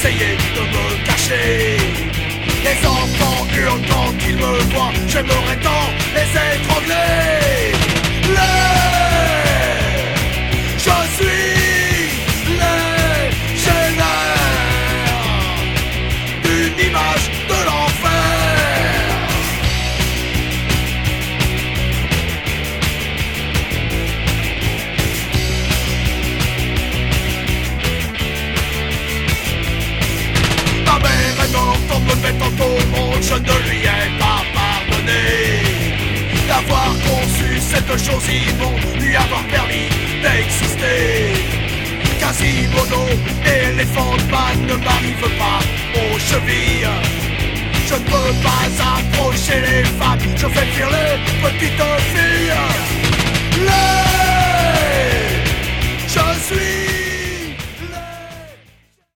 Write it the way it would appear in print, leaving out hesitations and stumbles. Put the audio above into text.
essayer de me cacher. Les enfants hurlent quand ils me voient, j'aimerais tant les étrangler. Je suis légionnaire d'une image de l'enfer. Ma mère est morte en me mettant au monde, je ne lui ai pas pardonné d'avoir conçu cette chose immonde, lui avoir permis d'exister. Quasimodo, éléphant man ne m'arrive pas aux chevilles. Je ne peux pas approcher les femmes, je fais fuir les petites filles.